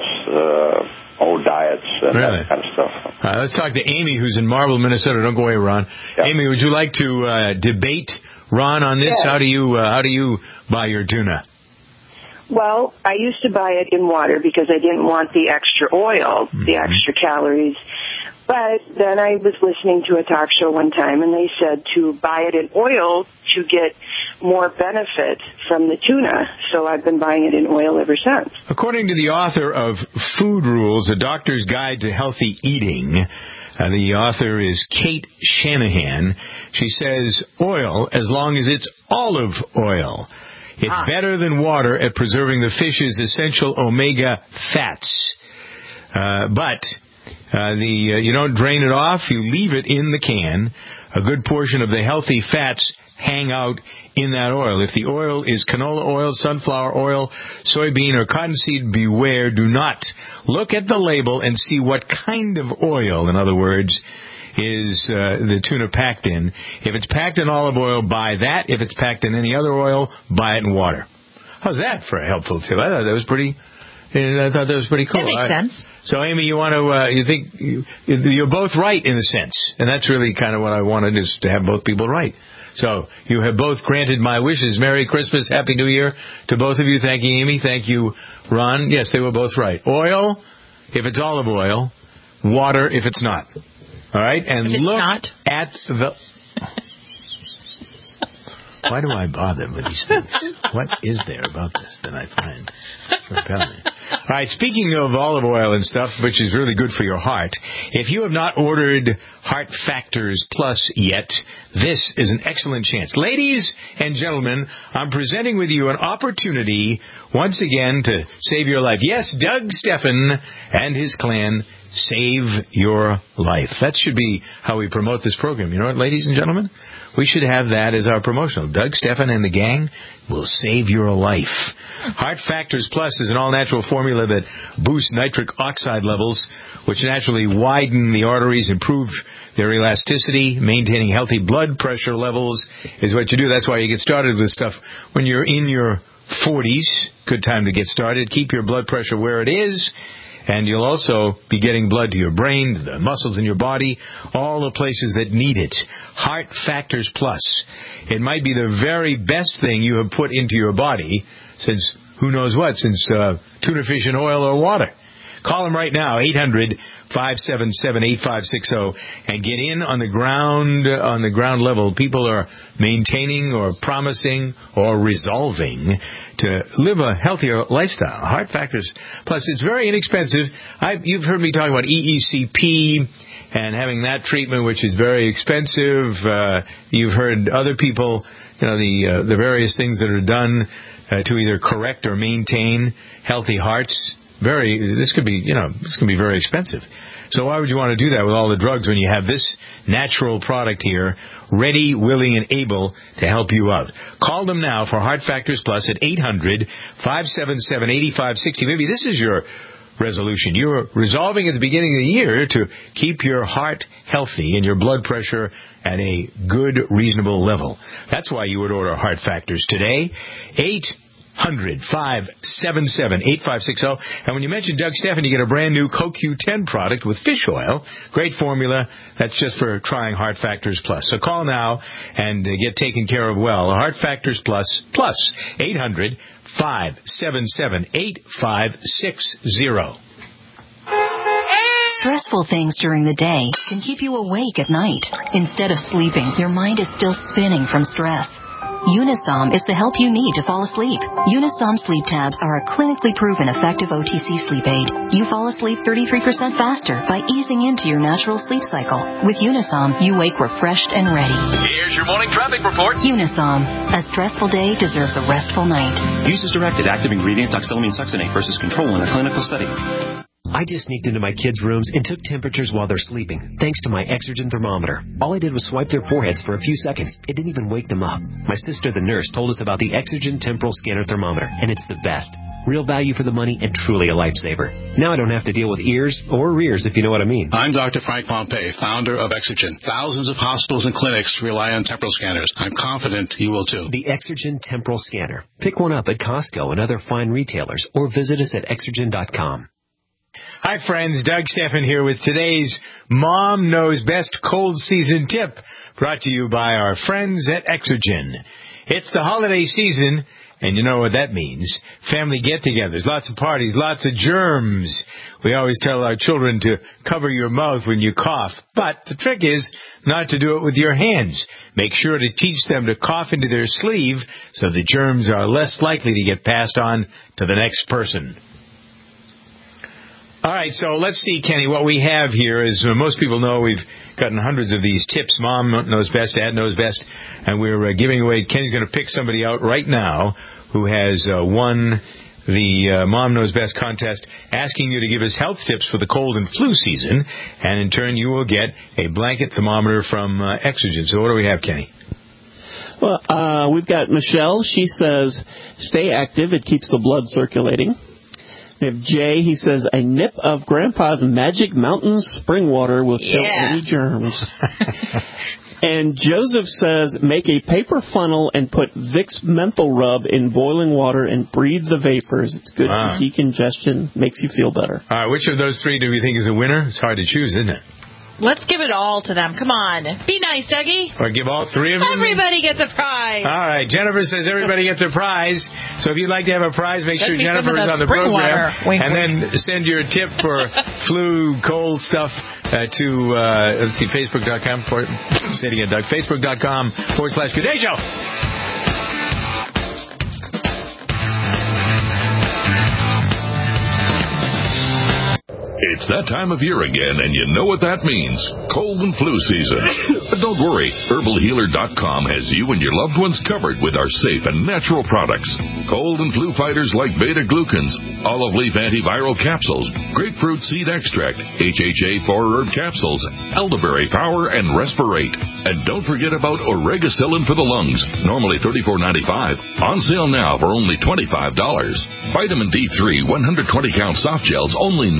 diets and that kind of stuff.
Let's talk to Amy, who's in Marble, Minnesota. Don't go away, Ron. Yep. Amy, would you like to debate Ron on this? Yes. How do you buy your tuna?
Well, I used to buy it in water because I didn't want the extra oil, the extra calories. But then I was listening to a talk show one time, and they said to buy it in oil to get more benefit from the tuna. So I've been buying it in oil ever since.
According to the author of Food Rules, A Doctor's Guide to Healthy Eating, the author is Kate Shanahan. She says oil, as long as it's olive oil. It's better than water at preserving the fish's essential omega fats. But you don't drain it off. You leave it in the can. A good portion of the healthy fats hang out in that oil. If the oil is canola oil, sunflower oil, soybean, or cottonseed, beware. Do not look at the label and see what kind of oil, in other words, is the tuna packed in. If it's packed in olive oil, buy that. If it's packed in any other oil, buy it in water. How's that for a helpful tip? I thought that was pretty cool.
It makes sense.
So, Amy, you want to? You think you're both right in a sense, and that's really kind of what I wanted, is to have both people right. So you have both granted my wishes. Merry Christmas, Happy New Year to both of you. Thank you, Amy. Thank you, Ron. Yes, they were both right. Oil, if it's olive oil. Water, if it's not. All right, and look at the. Why do I bother with these things? What is there about this that I find repelling? All right, speaking of olive oil and stuff, which is really good for your heart, if you have not ordered Heart Factors Plus yet, this is an excellent chance. Ladies and gentlemen, I'm presenting with you an opportunity once again to save your life. Yes, Doug Stephan and his clan save your life. That should be how we promote this program. You know what, ladies and gentlemen? We should have that as our promotional. Doug Stephan and the gang will save your life. Heart Factors Plus is an all-natural formula that boosts nitric oxide levels, which naturally widen the arteries, improve their elasticity. Maintaining healthy blood pressure levels is what you do. That's why you get started with stuff when you're in your 40s. Good time to get started. Keep your blood pressure where it is. And you'll also be getting blood to your brain, the muscles in your body, all the places that need it. Heart Factors Plus. It might be the very best thing you have put into your body since who knows what, since tuna fish and oil or water. Call them right now, 800-577-8560, and get in on the ground level. People are maintaining or promising or resolving to live a healthier lifestyle. Heart Factors Plus, it's very inexpensive. You've heard me talk about EECP and having that treatment, which is very expensive. You've heard other people, the various things that are done to either correct or maintain healthy hearts. This could be very expensive. So why would you want to do that with all the drugs when you have this natural product here, ready, willing, and able to help you out? Call them now for Heart Factors Plus at 800-577-8560. Maybe this is your resolution. You're resolving at the beginning of the year to keep your heart healthy and your blood pressure at a good, reasonable level. That's why you would order Heart Factors today. 800-577-8560. And when you mention Doug Stephan, you get a brand new CoQ10 product with fish oil. Great formula. That's just for trying Heart Factors Plus. So call now and get taken care of well. Heart Factors Plus 800-577-8560.
Stressful things during the day can keep you awake at night. Instead of sleeping, your mind is still spinning from stress. Unisom is the help you need to fall asleep. Unisom sleep tabs are a clinically proven effective OTC sleep aid. You fall asleep 33% faster by easing into your natural sleep cycle. With Unisom, you wake refreshed and ready.
Here's your morning traffic report.
Unisom. A stressful day deserves a restful night.
Use as directed. Active ingredient oxylamine succinate versus control in a clinical study.
I just sneaked into my kids' rooms and took temperatures while they're sleeping, thanks to my Exergen thermometer. All I did was swipe their foreheads for a few seconds. It didn't even wake them up. My sister, the nurse, told us about the Exergen Temporal Scanner Thermometer, and it's the best. Real value for the money and truly a lifesaver. Now I don't have to deal with ears or rears, if you know what I mean.
I'm Dr. Frank Pompey, founder of Exergen. Thousands of hospitals and clinics rely on temporal scanners. I'm confident you will too.
The Exergen Temporal Scanner. Pick one up at Costco and other fine retailers, or visit us at Exergen.com.
Hi, friends. Doug Stephan here with today's Mom Knows Best Cold Season Tip, brought to you by our friends at Exergen. It's the holiday season, and you know what that means. Family get-togethers, lots of parties, lots of germs. We always tell our children to cover your mouth when you cough, but the trick is not to do it with your hands. Make sure to teach them to cough into their sleeve so the germs are less likely to get passed on to the next person. All right, so let's see, Kenny, what we have here is most people know we've gotten hundreds of these tips. Mom knows best, Dad knows best, and we're giving away. Kenny's going to pick somebody out right now who has won the Mom Knows Best contest, asking you to give us health tips for the cold and flu season, and in turn you will get a blanket thermometer from Exergen. So what do we have, Kenny?
Well, we've got Michelle. She says, stay active. It keeps the blood circulating. We have Jay. He says, a nip of Grandpa's Magic Mountain spring water will kill any germs. And Joseph says, make a paper funnel and put Vicks menthol rub in boiling water and breathe the vapors. It's good for decongestion, makes you feel better.
All right, which of those three do we think is a winner? It's hard to choose, isn't it?
Let's give it all to them. Come on. Be nice, Dougie.
Or give all three of them?
Everybody gets a prize.
All right. Jennifer says everybody gets a prize. So if you'd like to have a prize, make sure Jennifer is on the program. And then send your tip for flu, cold stuff to, let's see, Facebook.com. Say it again, Doug. Facebook.com/Good Day Show.
It's that time of year again, and you know what that means. Cold and flu season. But don't worry. HerbalHealer.com has you and your loved ones covered with our safe and natural products. Cold and flu fighters like beta-glucans, olive leaf antiviral capsules, grapefruit seed extract, HHA 4-herb capsules, elderberry power, and Respirate. And don't forget about Oregacillin for the lungs, normally $34.95. On sale now for only $25. Vitamin D3 120-count soft gels, only $9.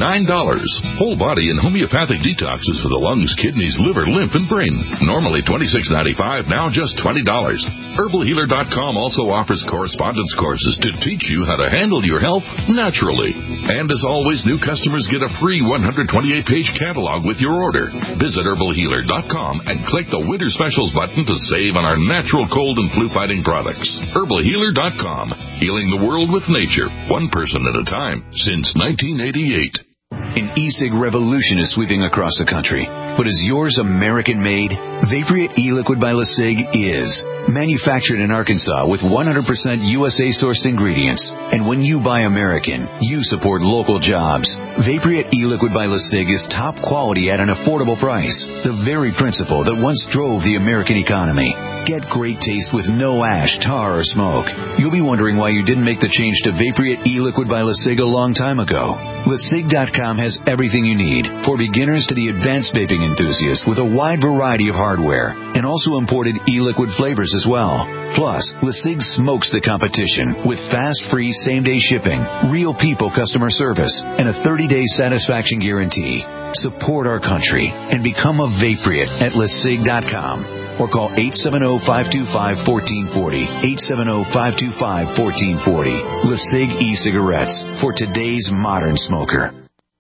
Whole body and homeopathic detoxes for the lungs, kidneys, liver, lymph, and brain. Normally $26.95, now just $20. HerbalHealer.com also offers correspondence courses to teach you how to handle your health naturally. And as always, new customers get a free 128-page catalog with your order. Visit HerbalHealer.com and click the Winter Specials button to save on our natural cold and flu-fighting products. HerbalHealer.com. Healing the world with nature, one person at a time, since 1988.
An e-cig revolution is sweeping across the country. But is yours American-made? Vaporeate e-liquid by LeSig is. Manufactured in Arkansas with 100% USA-sourced ingredients. And when you buy American, you support local jobs. Vaporeate e-liquid by LeSig is top quality at an affordable price. The very principle that once drove the American economy. Get great taste with no ash, tar, or smoke. You'll be wondering why you didn't make the change to Vaporeate e-liquid by LeSig a long time ago. LeSig.com has everything you need, for beginners to the advanced vaping enthusiast, with a wide variety of hardware, and also imported e-liquid flavors as well. Plus, LeSig smokes the competition with fast, free, same-day shipping, real people customer service, and a 30-day satisfaction guarantee. Support our country and become a Vaporeate at LeSig.com. Or call 870-525-1440. 870-525-1440. LeSig e-cigarettes for today's modern smoker.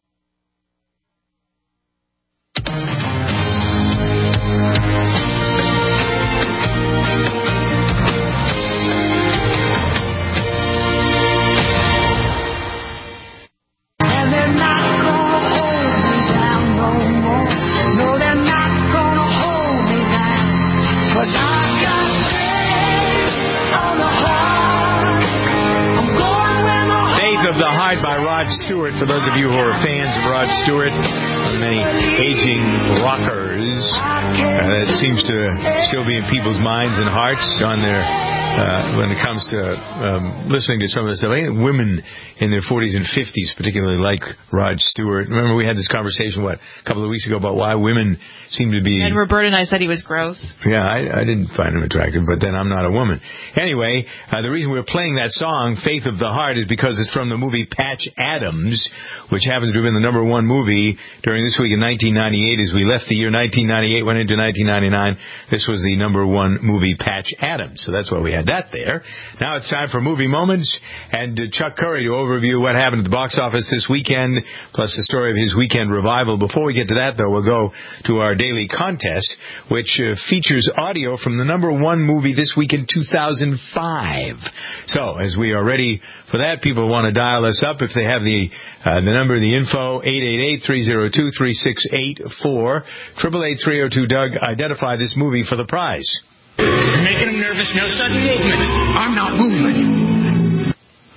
By Rod Stewart, for those of you who are fans of Rod Stewart, many aging rockers, that seems to still be in people's minds and hearts on their when it comes to listening to some of the stuff. I think women in their 40s and 50s particularly like Rod Stewart. Remember we had this conversation, a couple of weeks ago about why women seem to be...
And Roberta and I said he was gross.
Yeah, I didn't find him attractive, but then I'm not a woman. Anyway, the reason we're playing that song, Faith of the Heart, is because it's from the movie Patch Adams, which happens to have been the number one movie during this week in 1998. As we left the year 1998, went into 1999, this was the number one movie, Patch Adams. So that's why we had that there. Now it's time for Movie Moments, and Chuck Curry to overview what happened at the box office this weekend, plus the story of his weekend revival. Before we get to that, though, we'll go to our daily contest, which features audio from the number one movie this week in 2005. So, as we are ready for that, people want to dial us up if they have the number, the info, 888-302-3684, 888-302-DOUG. Identify this movie for the prize.
You're making him nervous. No sudden movement. I'm not moving.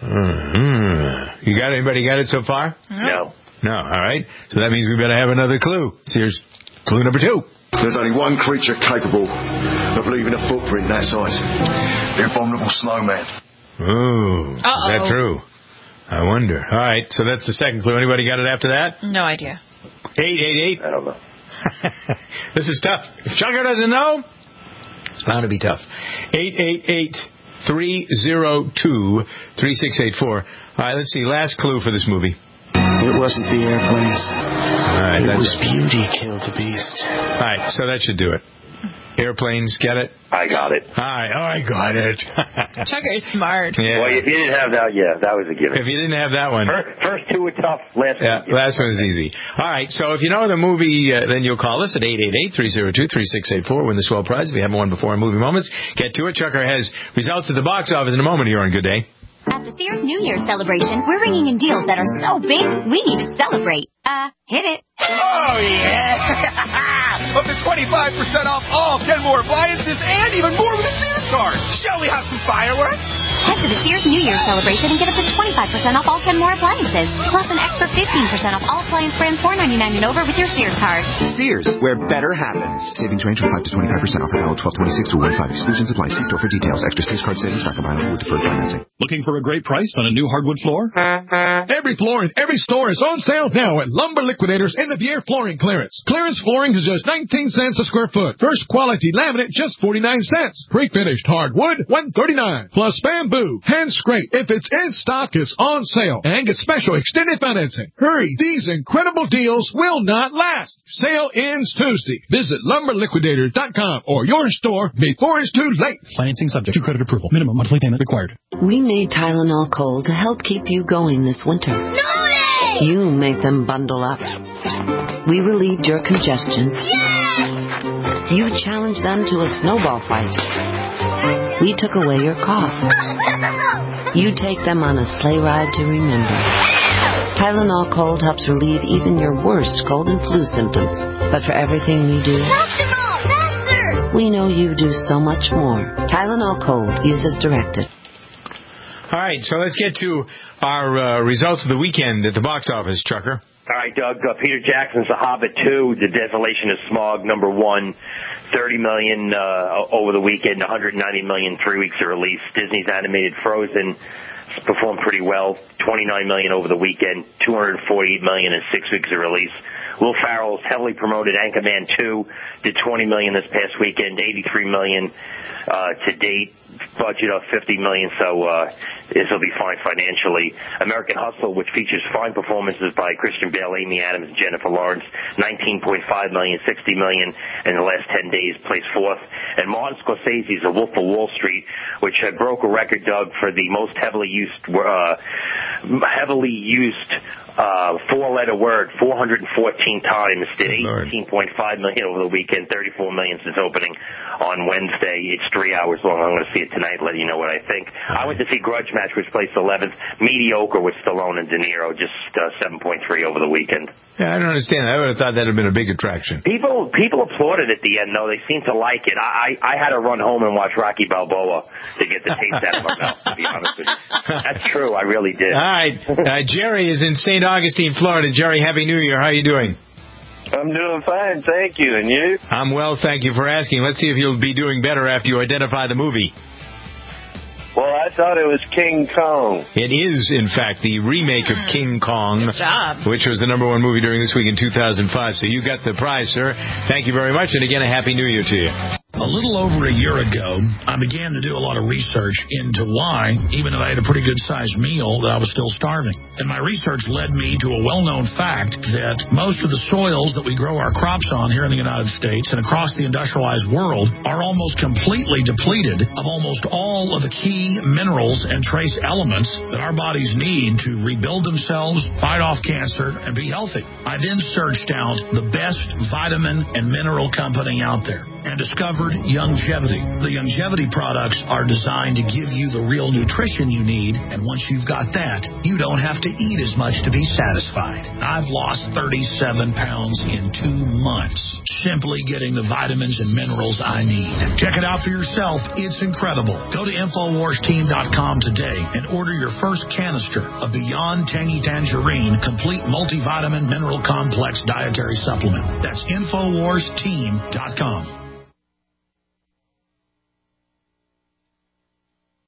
Anybody got it so far?
No.
No, all right. So that means we better have another clue. So here's clue number 2.
There's only one creature capable of leaving a footprint that size. The abominable snowman.
Ooh. Is that true? I wonder. All right, so that's the second clue. Anybody got it after that?
No idea.
888.
I don't know.
This is tough. If Chucker doesn't know, it's bound to be tough. 888-302-3684. All right, let's see. Last clue for this movie.
It wasn't the airplanes.
All right,
it was beauty killed the beast.
All right, so that should do it. Airplanes, get it?
I got it.
I got it.
Chucker is smart.
Yeah. Well, if you didn't have that, that was a given.
If you didn't have that one.
First two were tough. Last
one was easy. All right, so if you know the movie, then you'll call us at 888-302-3684. Win the swell prize if you haven't won before in Movie Moments. Get to it. Chucker has results at the box office in a moment here on Good Day.
At the Sears New Year's celebration, we're ringing in deals that are so big, we need to celebrate. Hit it.
Oh, yeah! Up to 25% off all Kenmore appliances and even more with a Sears card. Shall we have some fireworks?
Head to the Sears New Year's celebration and get up to 25% off all Kenmore appliances, plus an extra 15% off all appliance brands $4.99 and over with your Sears card.
Sears, where better happens. Savings range from 5 to 25% off valid 12/26 through 1/5. Exclusions apply. See store for details. Extra Sears card savings not combined with deferred financing.
Looking for a great price on a new hardwood floor? Every floor in every store is on sale now at Lumber Liquidators in the Vier Flooring Clearance. Clearance flooring is just 19 cents a square foot. First quality laminate just 49 cents. Pre-finished hardwood $139. Plus bamboo Bamboo Hand Scrape. If it's in stock, it's on sale. And get special extended financing. Hurry, these incredible deals will not last. Sale ends Tuesday. Visit LumberLiquidators.com or your store before it's too late.
Financing subject to credit approval. Minimum monthly payment required.
We made Tylenol Cold to help keep you going this winter.
Snorri!
You make them bundle up. We relieved your congestion.
Yeah!
You challenged them to a snowball fight. We took away your cough. You take them on a sleigh ride to remember. Tylenol Cold helps relieve even your worst cold and flu symptoms. But for everything we do, we know you do so much more. Tylenol Cold. Use as directed.
All right, so let's get to our results of the weekend at the box office, Trucker.
All right, Doug. Peter Jackson's The Hobbit 2, The Desolation of Smaug, number 1, $30 million over the weekend, $190 million 3 weeks of release. Disney's animated Frozen performed pretty well, $29 million over the weekend, $248 million in 6 weeks of release. Will Ferrell's heavily promoted Anchorman 2 did $20 million this past weekend, $83 million to date. Budget of $50 million, so this will be fine financially. American Hustle, which features fine performances by Christian Bale, Amy Adams, and Jennifer Lawrence, $19.5 million, $60 million in the last 10 days, placed fourth. And Martin Scorsese's The Wolf of Wall Street, which broke a record, Doug, for the most heavily used four-letter word 414 times. Did $18.5 million over the weekend, $34 million since opening on Wednesday. It's 3 hours long. I'm going to see it tonight, let you know what I think. I went to see Grudge Match, which placed 11th. Mediocre with Stallone and De Niro, just 7.3 over the weekend.
Yeah, I don't understand that. I would have thought that would have been a big attraction.
People applauded at the end, though. They seemed to like it. I had to run home and watch Rocky Balboa to get the taste out of my mouth, to be honest with you. That's true. I really did.
All right. Jerry is in St. Augustine, Florida. Jerry, Happy New Year. How are you doing?
I'm doing fine, thank you. And you?
I'm well, thank you for asking. Let's see if you'll be doing better after you identify the movie.
Well, I thought it was King Kong.
It is, in fact, the remake of King Kong,
Good job.
Which was the number one movie during this week in 2005. So you got the prize, sir. Thank you very much. And again, a Happy New Year to you.
A little over a year ago, I began to do a lot of research into why, even though I had a pretty good-sized meal, that I was still starving. And my research led me to a well-known fact that most of the soils that we grow our crops on here in the United States and across the industrialized world are almost completely depleted of almost all of the key minerals and trace elements that our bodies need to rebuild themselves, fight off cancer, and be healthy. I then searched out the best vitamin and mineral company out there and discovered Youngevity. The Youngevity products are designed to give you the real nutrition you need, and once you've got that, you don't have to eat as much to be satisfied. I've lost 37 pounds in 2 months, simply getting the vitamins and minerals I need. Check it out for yourself. It's incredible. Go to InfoWarsTeam.com today and order your first canister of Beyond Tangy Tangerine Complete Multivitamin Mineral Complex Dietary Supplement. That's InfoWarsTeam.com.